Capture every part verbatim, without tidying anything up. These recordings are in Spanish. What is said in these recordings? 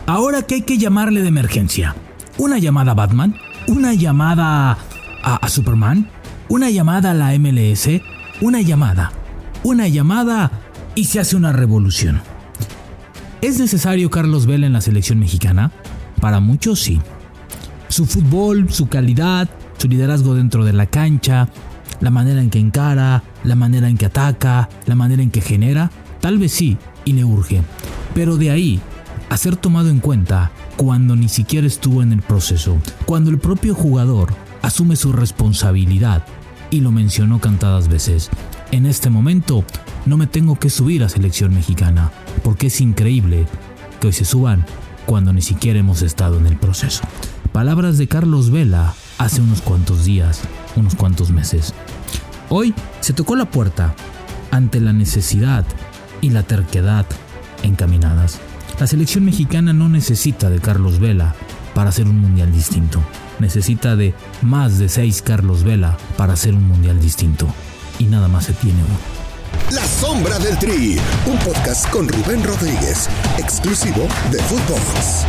Ahora, ¿qué hay que llamarle de emergencia? ¿Una llamada a Batman? ¿Una llamada a, a Superman? ¿Una llamada a la M L S? Una llamada. Una llamada y se hace una revolución. ¿Es necesario Carlos Vela en la selección mexicana? Para muchos sí. Su fútbol, su calidad, su liderazgo dentro de la cancha, la manera en que encara, la manera en que ataca, la manera en que genera, tal vez sí, y le urge. Pero de ahí a ser tomado en cuenta cuando ni siquiera estuvo en el proceso, cuando el propio jugador asume su responsabilidad y lo mencionó cantadas veces. En este momento no me tengo que subir a selección mexicana, porque es increíble que hoy se suban cuando ni siquiera hemos estado en el proceso. Palabras de Carlos Vela hace unos cuantos días, unos cuantos meses. Hoy se tocó la puerta ante la necesidad y la terquedad encaminadas. La selección mexicana no necesita de Carlos Vela para hacer un mundial distinto. Necesita de más de seis Carlos Vela para hacer un mundial distinto. Y nada más se tiene uno. La Sombra del Tri, un podcast con Rubén Rodríguez, exclusivo de Footbox.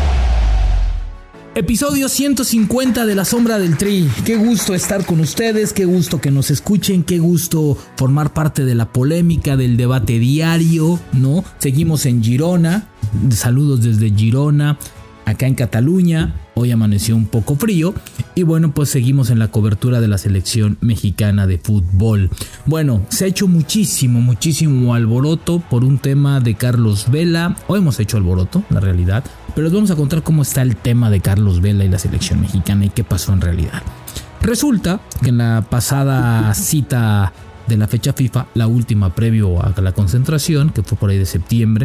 Episodio ciento cincuenta de La Sombra del Tri. Qué gusto estar con ustedes, qué gusto que nos escuchen, qué gusto formar parte de la polémica, del debate diario, ¿no? Seguimos en Girona, saludos desde Girona, acá en Cataluña. Hoy amaneció un poco frío y bueno, pues seguimos en la cobertura de la selección mexicana de fútbol. Bueno, se ha hecho muchísimo, muchísimo alboroto por un tema de Carlos Vela. Hoy hemos hecho alboroto, la realidad, pero les vamos a contar cómo está el tema de Carlos Vela y la selección mexicana y qué pasó en realidad. Resulta que en la pasada cita de la fecha FIFA, la última previo a la concentración, que fue por ahí de septiembre,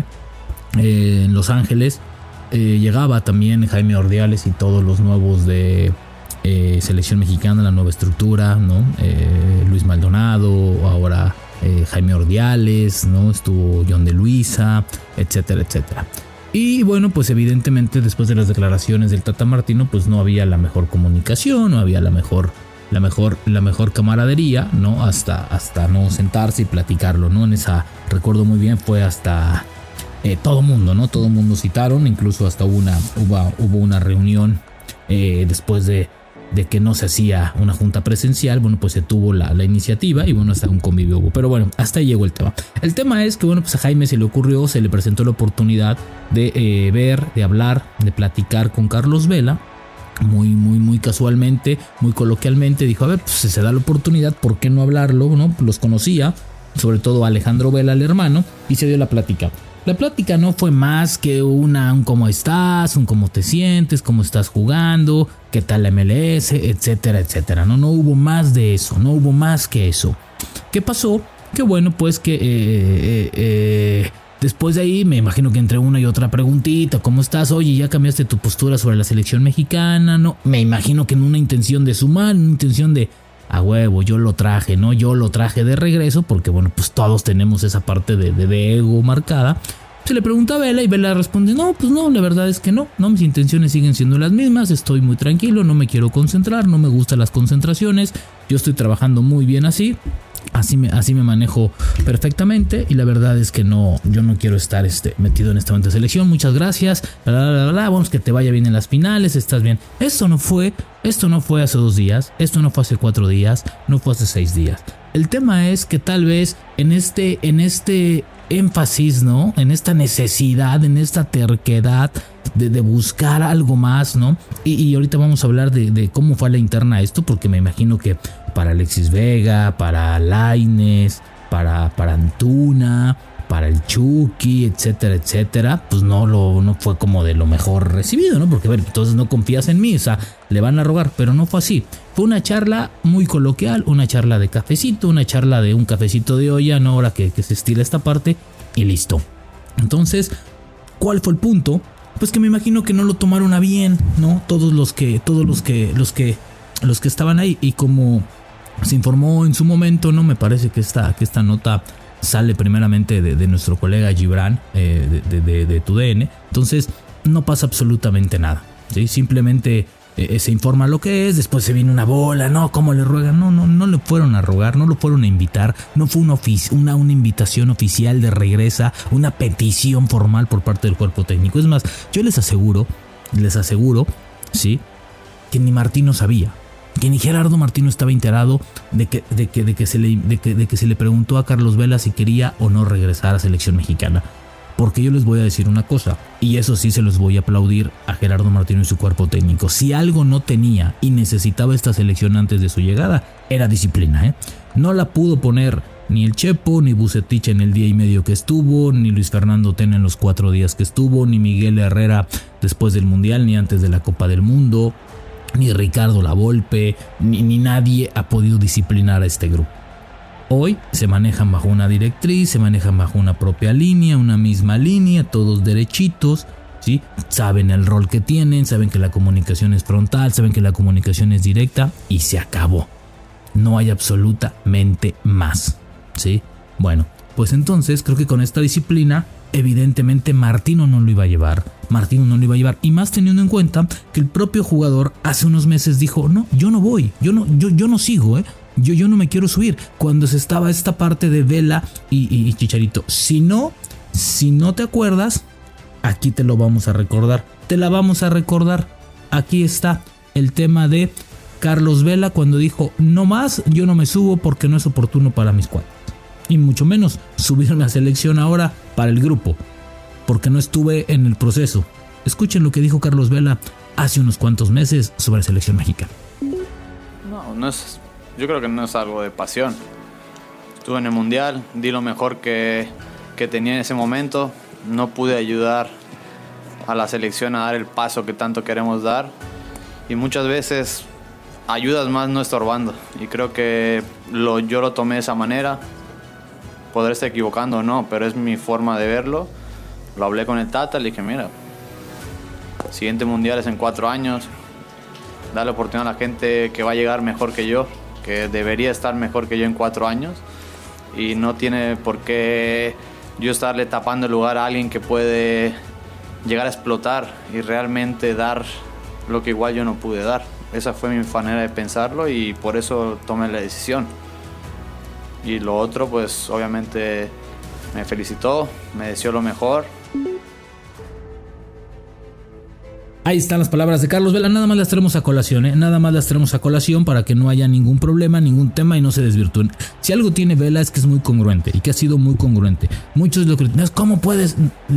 eh, en Los Ángeles, Eh, llegaba también Jaime Ordiales y todos los nuevos de eh, selección mexicana, la nueva estructura, ¿no? Eh, Luis Maldonado, ahora eh, Jaime Ordiales, ¿no? Estuvo John de Luisa, etcétera, etcétera. Y bueno, pues evidentemente después de las declaraciones del Tata Martino, pues no había la mejor comunicación, no había la mejor, la mejor, la mejor camaradería, ¿no? Hasta, hasta no sentarse y platicarlo, ¿no? En esa, recuerdo muy bien, fue hasta Eh, todo mundo, ¿no? Todo mundo citaron, incluso hasta una, hubo, hubo una reunión eh, después de, de que no se hacía una junta presencial. Bueno, pues se tuvo la, la iniciativa y bueno, hasta un convivio hubo. Pero bueno, hasta ahí llegó el tema. El tema es que bueno, pues a Jaime se le ocurrió, se le presentó la oportunidad de eh, ver, de hablar, de platicar con Carlos Vela. Muy, muy, muy casualmente, muy coloquialmente, dijo, a ver, pues si se da la oportunidad, ¿por qué no hablarlo? ¿No? Los conocía, sobre todo a Alejandro Vela, el hermano, y se dio la plática. La plática no fue más que una, un cómo estás, un cómo te sientes, cómo estás jugando, qué tal la M L S, etcétera, etcétera. No, no hubo más de eso, no hubo más que eso. ¿Qué pasó? Que bueno, pues que eh, eh, eh, después de ahí me imagino que entre una y otra preguntita, ¿cómo estás? Oye, ¿ya cambiaste tu postura sobre la selección mexicana? No, me imagino que en una intención de sumar, en una intención de a huevo, yo lo traje, ¿no? Yo lo traje de regreso porque, bueno, pues todos tenemos esa parte de, de, de ego marcada. Se le pregunta a Vela y Vela responde, no, pues no, la verdad es que no, no, mis intenciones siguen siendo las mismas, estoy muy tranquilo, no me quiero concentrar, no me gustan las concentraciones, yo estoy trabajando muy bien así. Así me, así me manejo perfectamente y la verdad es que no, yo no quiero estar este, metido en esta momento de selección. Muchas gracias, bla, bla, bla, bla, vamos, que te vaya bien en las finales, estás bien. Esto no fue, esto no fue hace dos días, esto no fue hace cuatro días, no fue hace seis días. El tema es que tal vez en este, en este énfasis, ¿no? En esta necesidad, en esta terquedad de, de buscar algo más, ¿no? Y, y ahorita vamos a hablar de, de cómo fue a la interna esto, porque me imagino que para Alexis Vega, para Lainez, para, para Antuna, para el Chucky, etcétera, etcétera, pues no, lo, no fue como de lo mejor recibido, ¿no? Porque, a ver, entonces no confías en mí, o sea, le van a rogar, pero no fue así. Fue una charla muy coloquial, una charla de cafecito, una charla de un cafecito de olla, ¿no? Ahora que, que se estila esta parte, y listo. Entonces, ¿cuál fue el punto? Pues que me imagino que no lo tomaron a bien, ¿no? Todos los que, todos los que, los que, los que estaban ahí, y como se informó en su momento, ¿no? Me parece que esta, que esta nota sale primeramente de, de nuestro colega Gibran, eh, de, de, de, de TUDN. Entonces no pasa absolutamente nada, ¿sí? Simplemente eh, se informa lo que es, después se viene una bola, no, ¿cómo le ruegan? No, no, no le fueron a rogar, no lo fueron a invitar, no fue una, ofici- una, una invitación oficial de regresa, una petición formal por parte del cuerpo técnico. Es más, yo les aseguro, les aseguro, sí, que ni Martino sabía, que ni Gerardo Martino estaba enterado de que, de que, de que, se, le, de que, de que se le preguntó a Carlos Vela si quería o no regresar a selección mexicana. Porque yo les voy a decir una cosa, y eso sí se los voy a aplaudir a Gerardo Martino y su cuerpo técnico. Si algo no tenía y necesitaba esta selección antes de su llegada, era disciplina, ¿eh? No la pudo poner ni el Chepo, ni Vucetich en el día y medio que estuvo, ni Luis Fernando Tena en los cuatro días que estuvo, ni Miguel Herrera después del Mundial, ni antes de la Copa del Mundo, ni Ricardo Lavolpe, ni, ni nadie ha podido disciplinar a este grupo. Hoy se manejan bajo una directriz, se manejan bajo una propia línea, una misma línea, todos derechitos, ¿sí? Saben el rol que tienen, saben que la comunicación es frontal, saben que la comunicación es directa y se acabó. No hay absolutamente más, ¿sí? Bueno, pues entonces creo que con esta disciplina, evidentemente Martino no lo iba a llevar, Martino no lo iba a llevar, y más teniendo en cuenta que el propio jugador hace unos meses dijo, no, yo no voy, yo no, yo, yo no sigo, ¿eh? Yo, yo no me quiero subir. Cuando se estaba esta parte de Vela y, y, y Chicharito. Si no, si no te acuerdas, aquí te lo vamos a recordar. Te la vamos a recordar. Aquí está el tema de Carlos Vela cuando dijo, no más, yo no me subo porque no es oportuno para mis cuadros. Y mucho menos subirme a selección ahora para el grupo, porque no estuve en el proceso. Escuchen lo que dijo Carlos Vela hace unos cuantos meses sobre selección mexicana. No, no es... Yo creo que no es algo de pasión. Estuve en el Mundial, di lo mejor que, que tenía en ese momento. No pude ayudar a la selección a dar el paso que tanto queremos dar. Y muchas veces ayudas más no estorbando. Y creo que lo, yo lo tomé de esa manera. Podré estar equivocando o no, pero es mi forma de verlo. Lo hablé con el Tata, le dije, mira, el siguiente Mundial es en cuatro años. Dale oportunidad a la gente que va a llegar mejor que yo, que debería estar mejor que yo en cuatro años, y no tiene por qué yo estarle tapando el lugar a alguien que puede llegar a explotar y realmente dar lo que igual yo no pude dar. Esa fue mi manera de pensarlo y por eso tomé la decisión. Y lo otro, pues obviamente me felicitó, me deseó lo mejor. Ahí están las palabras de Carlos Vela, nada más las traemos a colación, ¿eh? Nada más las traemos a colación para que no haya ningún problema, ningún tema y no se desvirtúen. Si algo tiene Vela es que es muy congruente y que ha sido muy congruente. Muchos lo critican, ¿cómo puedes?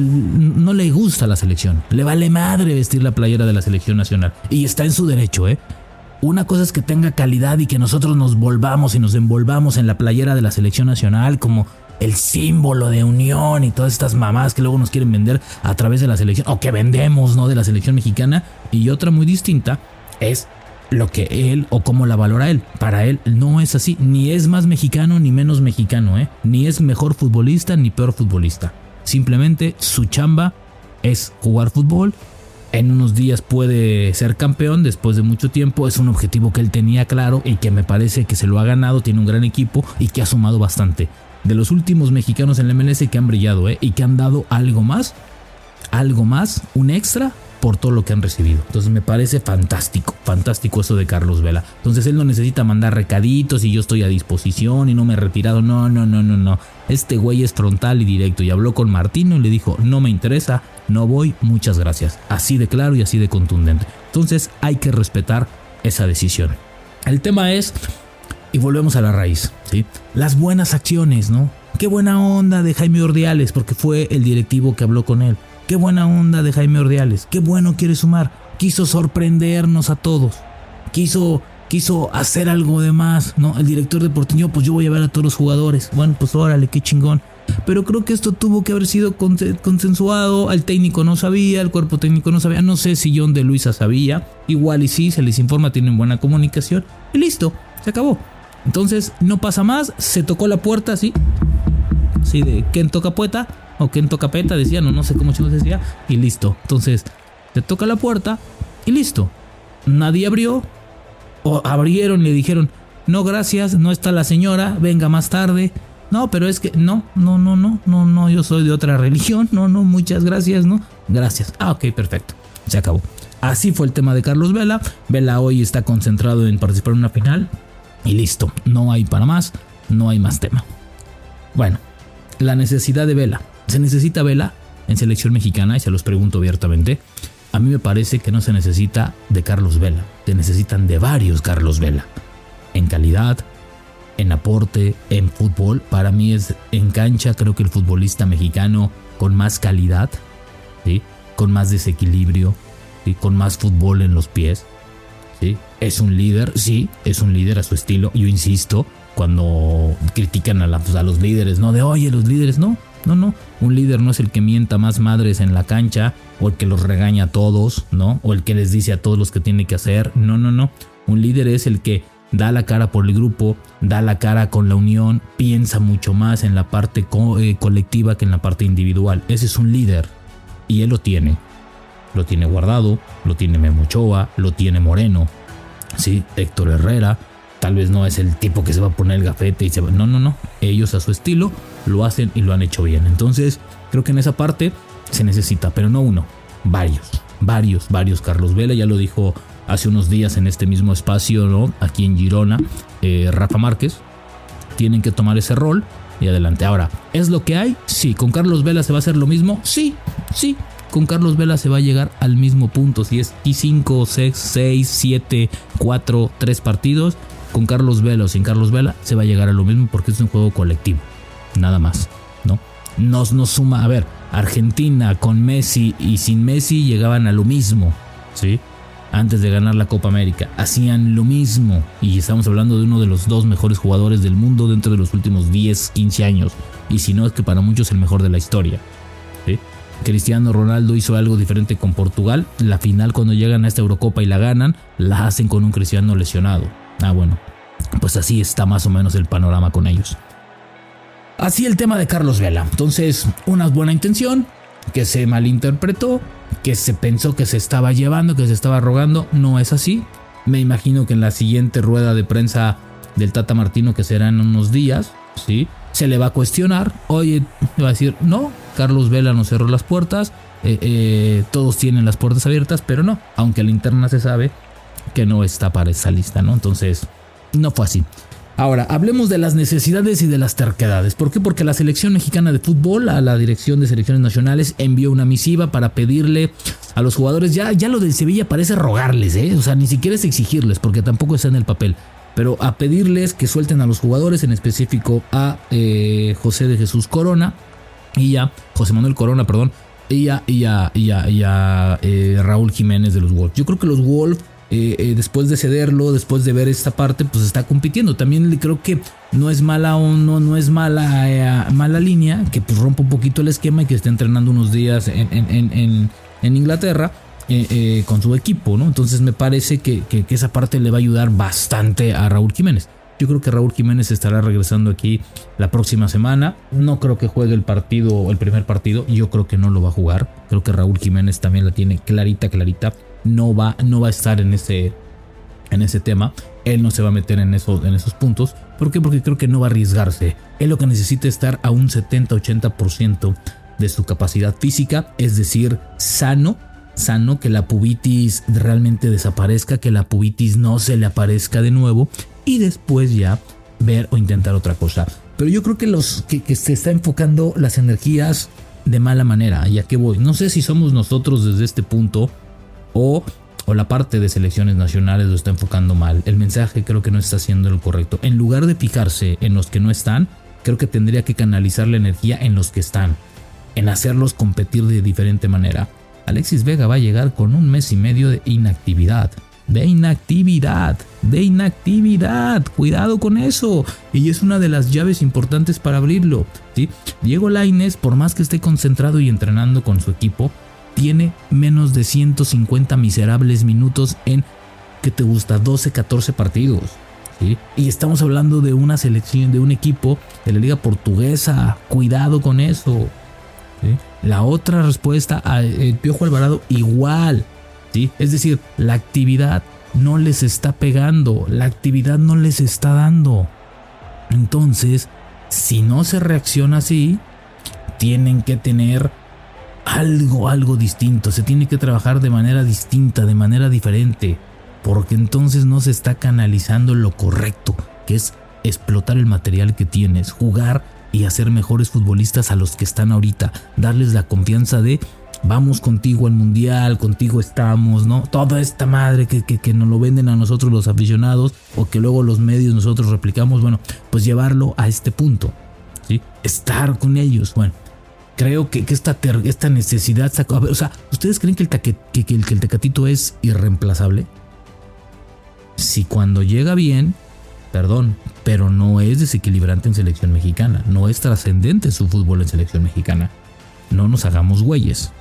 No le gusta la selección, le vale madre vestir la playera de la selección nacional y está en su derecho, ¿eh? Una cosa es que tenga calidad y que nosotros nos volvamos y nos envolvamos en la playera de la selección nacional como el símbolo de unión y todas estas mamás que luego nos quieren vender a través de la selección, o que vendemos, ¿no?, de la selección mexicana. Y otra muy distinta es lo que él o cómo la valora él. Para él no es así, ni es más mexicano ni menos mexicano, ¿eh? Ni es mejor futbolista ni peor futbolista. Simplemente su chamba es jugar fútbol. En unos días puede ser campeón después de mucho tiempo. Es un objetivo que él tenía claro y que me parece que se lo ha ganado. Tiene un gran equipo y que ha sumado bastante. De los últimos mexicanos en la M L S que han brillado, ¿eh? Y que han dado algo más, algo más, un extra por todo lo que han recibido. Entonces me parece fantástico, fantástico eso de Carlos Vela. Entonces él no necesita mandar recaditos y yo estoy a disposición y no me he retirado. No, no, no, no, no. Este güey es frontal y directo y habló con Martino y le dijo, no me interesa, no voy, muchas gracias. Así de claro y así de contundente. Entonces hay que respetar esa decisión. El tema es... Y volvemos a la raíz, ¿sí? Las buenas acciones, ¿no? Qué buena onda de Jaime Ordiales, porque fue el directivo que habló con él. Qué buena onda de Jaime Ordiales. Qué bueno quiere sumar. Quiso sorprendernos a todos. Quiso, quiso hacer algo de más, ¿no? El director deportivo, pues yo voy a ver a todos los jugadores. Bueno, pues órale, qué chingón. Pero creo que esto tuvo que haber sido consensuado. El técnico no sabía, el cuerpo técnico no sabía. No sé si John de Luisa sabía. Igual y sí, se les informa, tienen buena comunicación. Y listo, se acabó. Entonces no pasa más, se tocó la puerta así, así de ¿quién toca puerta? O ¿quién toca peta? Decían, no, no sé cómo chicos decía, y listo. Entonces se toca la puerta y listo. Nadie abrió, o abrieron y le dijeron, no gracias, no está la señora, venga más tarde. No, pero es que no, no, no, no, no, no, yo soy de otra religión, no, no, muchas gracias, no, gracias. Ah, ok, perfecto, se acabó. así fue el tema de Carlos Vela. Vela hoy está concentrado en participar en una final y listo, no hay para más, no hay más tema. Bueno, la necesidad de Vela. ¿Se necesita Vela en selección mexicana? Y se los pregunto abiertamente. A mí me parece que no se necesita de Carlos Vela, se necesitan de varios Carlos Vela. En calidad, en aporte, en fútbol. Para mí es en cancha, creo que el futbolista mexicano con más calidad, ¿sí? Con más desequilibrio, ¿sí? Con más fútbol en los pies, ¿sí? Es un líder, sí, es un líder a su estilo. Yo insisto, cuando critican a, la, pues a los líderes, no de oye, los líderes, no, no, no. Un líder no es el que mienta más madres en la cancha o el que los regaña a todos, ¿no? O el que les dice a todos los que tiene que hacer. No, no, no. Un líder es el que da la cara por el grupo, da la cara con la unión, piensa mucho más en la parte co- eh, colectiva que en la parte individual. Ese es un líder y él lo tiene. Lo tiene Guardado, lo tiene Memo Ochoa, lo tiene Moreno, sí, Héctor Herrera. Tal vez no es el tipo que se va a poner el gafete y se va. No, no, no. Ellos a su estilo lo hacen y lo han hecho bien. Entonces, creo que en esa parte se necesita, pero no uno, varios, varios, varios. Carlos Vela ya lo dijo hace unos días en este mismo espacio, ¿no? Aquí en Girona, eh, Rafa Márquez. Tienen que tomar ese rol y adelante. Ahora, ¿es lo que hay? Sí. ¿Con Carlos Vela se va a hacer lo mismo? Sí, sí. Con Carlos Vela se va a llegar al mismo punto. Si es cinco, seis, siete, cuatro, tres partidos, con Carlos Vela o sin Carlos Vela se va a llegar a lo mismo porque es un juego colectivo. Nada más, ¿no? Nos, nos suma, a ver, Argentina con Messi y sin Messi llegaban a lo mismo, ¿sí? Antes de ganar la Copa América, hacían lo mismo. Y estamos hablando de uno de los dos mejores jugadores del mundo dentro de los últimos diez, quince años. Y si no, es que para muchos el mejor de la historia, ¿sí? Cristiano Ronaldo hizo algo diferente con Portugal. La final, cuando llegan a esta Eurocopa y la ganan, la hacen con un Cristiano lesionado. Ah, bueno, pues así está más o menos el panorama con ellos. Así el tema de Carlos Vela. Entonces, una buena intención que se malinterpretó, que se pensó que se estaba llevando, que se estaba rogando. No es así. Me imagino que en la siguiente rueda de prensa del Tata Martino, que será en unos días, ¿sí?, se le va a cuestionar. Oye, va a decir, no, Carlos Vela nos cerró las puertas, eh, eh, todos tienen las puertas abiertas, pero no, aunque a la interna se sabe que no está para esa lista, ¿no? Entonces, no fue así. Ahora, hablemos de las necesidades y de las terquedades. ¿Por qué? Porque la selección mexicana de fútbol, a la dirección de selecciones nacionales, envió una misiva para pedirle a los jugadores, ya, ya lo del Sevilla parece rogarles, ¿eh? O sea, ni siquiera es exigirles, porque tampoco está en el papel, pero a pedirles que suelten a los jugadores, en específico a eh, José de Jesús Corona y a José Manuel Corona, perdón, y a, y a, y a, y a eh, Raúl Jiménez de los Wolves. Yo creo que los Wolves, Eh, eh, después de cederlo, después de ver esta parte, pues está compitiendo. También creo que no es mala o no, no es mala, eh, mala línea que pues rompa un poquito el esquema y que esté entrenando unos días en, en, en, en Inglaterra eh, eh, con su equipo, ¿no? Entonces me parece que, que, que esa parte le va a ayudar bastante a Raúl Jiménez. Yo creo que Raúl Jiménez estará regresando aquí la próxima semana. No creo que juegue el partido, el primer partido. Yo creo que no lo va a jugar. Creo que Raúl Jiménez también la tiene clarita, clarita. No va, no va a estar en ese, en ese tema. Él no se va a meter en, eso, en esos puntos. ¿Por qué? Porque creo que no va a arriesgarse. Él lo que necesita es estar a un setenta a ochenta por ciento de su capacidad física. Es decir, sano. Sano, que la pubitis realmente desaparezca. Que la pubitis no se le aparezca de nuevo. Y después ya ver o intentar otra cosa. Pero yo creo que, los, que, que se está enfocando las energías de mala manera. ¿Y a qué voy? No sé si somos nosotros desde este punto o, o la parte de selecciones nacionales lo está enfocando mal. El mensaje creo que no está siendo el correcto. En lugar de fijarse en los que no están, creo que tendría que canalizar la energía en los que están, en hacerlos competir de diferente manera. Alexis Vega va a llegar con un mes y medio de inactividad. De inactividad, de inactividad, cuidado con eso. Y es una de las llaves importantes para abrirlo, ¿sí? Diego Lainez, por más que esté concentrado y entrenando con su equipo, tiene menos de ciento cincuenta miserables minutos en, ¿qué te gusta? doce, catorce partidos, ¿sí? Y estamos hablando de una selección, de un equipo de la Liga Portuguesa. Cuidado con eso, ¿sí? La otra respuesta a el Piojo Alvarado, igual, ¿sí? Es decir, la actividad no les está pegando, la actividad no les está dando. Entonces, si no se reacciona así, tienen que tener algo, algo distinto. Se tiene que trabajar de manera distinta, de manera diferente, porque entonces no se está canalizando lo correcto, que es explotar el material que tienes, jugar y hacer mejores futbolistas a los que están ahorita, darles la confianza de vamos contigo al mundial, contigo estamos, ¿no? Toda esta madre que, que, que nos lo venden a nosotros los aficionados o que luego los medios nosotros replicamos, bueno, pues llevarlo a este punto, ¿sí? Estar con ellos, bueno, creo que, que esta, ter, esta necesidad, a ver, o sea, ¿ustedes creen que el, taque, que, que, el, que el Tecatito es irreemplazable? Si cuando llega bien, perdón, pero no es desequilibrante en selección mexicana, no es trascendente su fútbol en selección mexicana, no nos hagamos güeyes.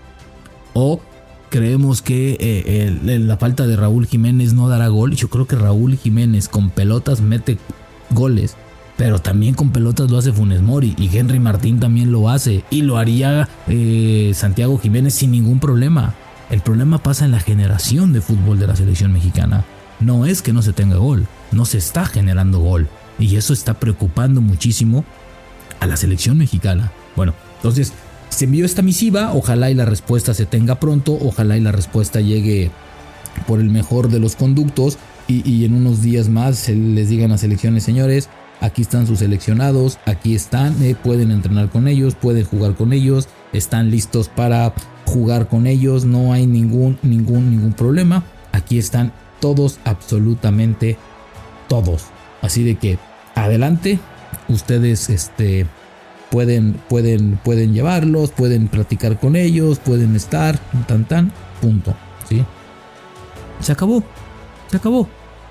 O creemos que eh, el, la falta de Raúl Jiménez no dará gol. Yo creo que Raúl Jiménez con pelotas mete goles, pero también con pelotas lo hace Funes Mori, y Henry Martín también lo hace, y lo haría eh, Santiago Jiménez sin ningún problema. El problema pasa en la generación de fútbol de la selección mexicana. No es que no se tenga gol, no se está generando gol, y eso está preocupando muchísimo a la selección mexicana. Bueno, entonces se envió esta misiva, ojalá y la respuesta se tenga pronto, ojalá y la respuesta llegue por el mejor de los conductos, y, y en unos días más se les digan a selecciones, señores, aquí están sus seleccionados, aquí están, eh, pueden entrenar con ellos, pueden jugar con ellos, están listos para jugar con ellos, no hay ningún, ningún, ningún problema, aquí están todos, absolutamente todos, así de que adelante, ustedes este... Pueden, pueden, pueden llevarlos, pueden platicar con ellos, pueden estar, tan, tan, punto, ¿sí? Se acabó, se acabó.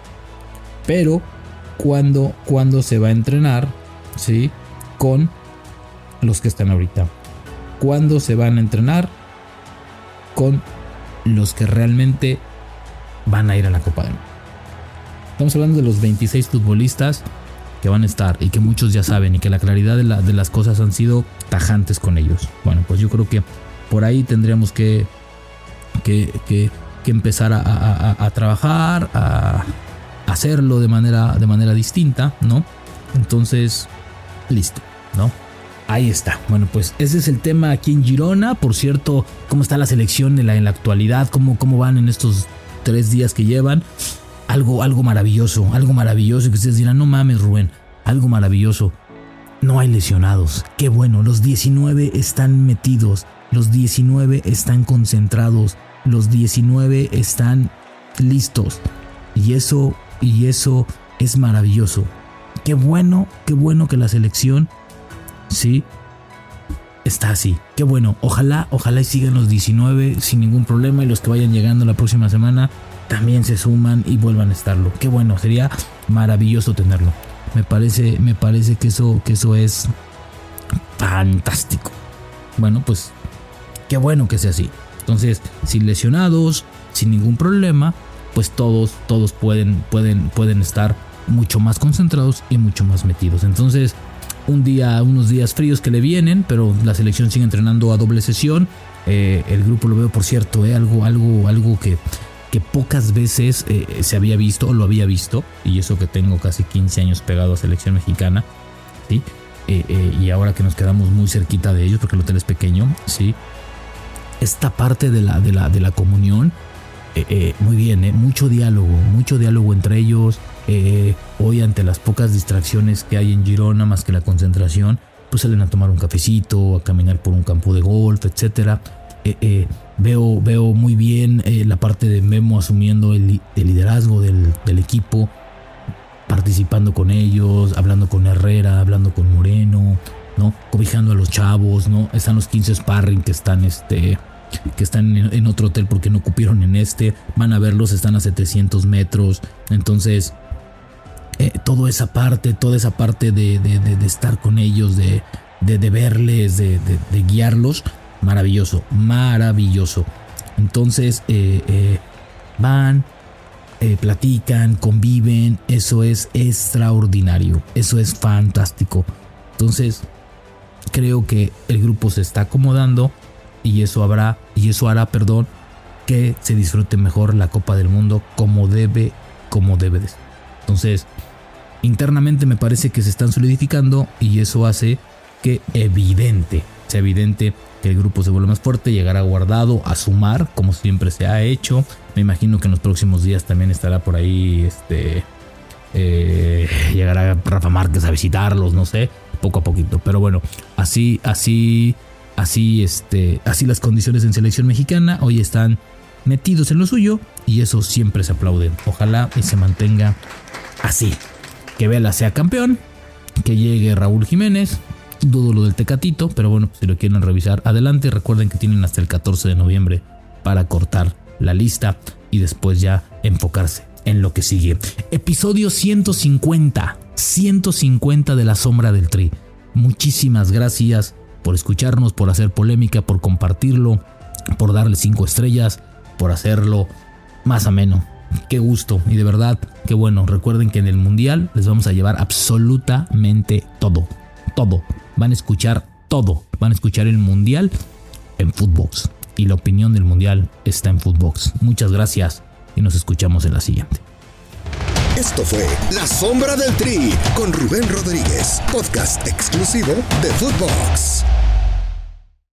Pero, cuando, cuando se va a entrenar, ¿sí? Con los que están ahorita. ¿Cuándo se van a entrenar? Con los que realmente van a ir a la Copa del Mundo. Estamos hablando de los veintiséis futbolistas que van a estar y que muchos ya saben, y que la claridad de, la, de las cosas han sido tajantes con ellos. Bueno, pues yo creo que por ahí tendríamos que, que, que, que empezar a, a, a trabajar, a hacerlo de manera, de manera distinta, ¿no? Entonces, listo, ¿no? Ahí está. Bueno, pues ese es el tema aquí en Girona. Por cierto, ¿cómo está la selección en la, en la actualidad? ¿Cómo, cómo van en estos tres días que llevan? Algo, algo maravilloso, algo maravilloso, que ustedes dirán, no mames, Rubén, algo maravilloso. No hay lesionados, qué bueno, los diecinueve están metidos, los diecinueve están concentrados, los diecinueve están listos. Y eso, y eso es maravilloso. Qué bueno, qué bueno que la selección, sí, está así. Qué bueno, ojalá, ojalá y sigan los diecinueve sin ningún problema, y los que vayan llegando la próxima semana también se suman y vuelvan a estarlo. Qué bueno, sería maravilloso tenerlo. Me parece, me parece que eso, que eso es fantástico. Bueno, pues qué bueno que sea así. Entonces, sin lesionados, sin ningún problema, pues todos, todos pueden, pueden, pueden estar mucho más concentrados y mucho más metidos. Entonces, un día, unos días fríos que le vienen, pero la selección sigue entrenando a doble sesión. Eh, el grupo lo veo, por cierto, eh, algo, algo, algo que que pocas veces eh, se había visto o lo había visto, y eso que tengo casi quince años pegado a selección mexicana, ¿sí? Eh, eh, y ahora que nos quedamos muy cerquita de ellos porque el hotel es pequeño, ¿sí? Esta parte de la, de la, de la comunión, eh, eh, muy bien, eh, mucho diálogo, mucho diálogo entre ellos. Eh, hoy, ante las pocas distracciones que hay en Girona, más que la concentración, pues salen a tomar un cafecito, a caminar por un campo de golf, etcétera. Eh, eh, veo, veo muy bien eh, la parte de Memo asumiendo el, el liderazgo del, del equipo, participando con ellos, hablando con Herrera, hablando con Moreno, ¿no? Cobijando a los chavos, ¿no? Están los quince sparring que están, este, que están en, en otro hotel porque no cupieron en este. Van a verlos, están a setecientos metros. Entonces, eh, toda esa parte, toda esa parte de, de, de, de estar con ellos, de, de, de verles, de, de, de guiarlos. Maravilloso, maravilloso. Entonces eh, eh, van, eh, platican, conviven. Eso es extraordinario, eso es fantástico. Entonces creo que el grupo se está acomodando, y eso habrá, y eso hará, perdón, que se disfrute mejor la Copa del Mundo como debe, como debe de ser. Entonces, internamente me parece que se están solidificando, y eso hace que evidente sea evidente que el grupo se vuelve más fuerte, llegará Guardado a sumar, como siempre se ha hecho. Me imagino que en los próximos días también estará por ahí, este, eh, llegará Rafa Márquez a visitarlos, no sé, poco a poquito. Pero bueno, así, así, así, este, así las condiciones en selección mexicana. Hoy están metidos en lo suyo y eso siempre se aplaude. Ojalá y se mantenga así. Que Vela sea campeón, que llegue Raúl Jiménez. Dudo lo del Tecatito, pero bueno, si lo quieren revisar, adelante. Recuerden que tienen hasta el catorce de noviembre para cortar la lista y después ya enfocarse en lo que sigue. Episodio ciento cincuenta, ciento cincuenta de La Sombra del Tri. Muchísimas gracias por escucharnos, por hacer polémica, por compartirlo, por darle cinco estrellas, por hacerlo más ameno. Qué gusto y de verdad, qué bueno. Recuerden que en el Mundial les vamos a llevar absolutamente todo, todo. Van a escuchar todo. Van a escuchar el Mundial en Footbox. Y la opinión del Mundial está en Footbox. Muchas gracias y nos escuchamos en la siguiente. Esto fue La Sombra del Tri con Rubén Rodríguez, podcast exclusivo de Footbox.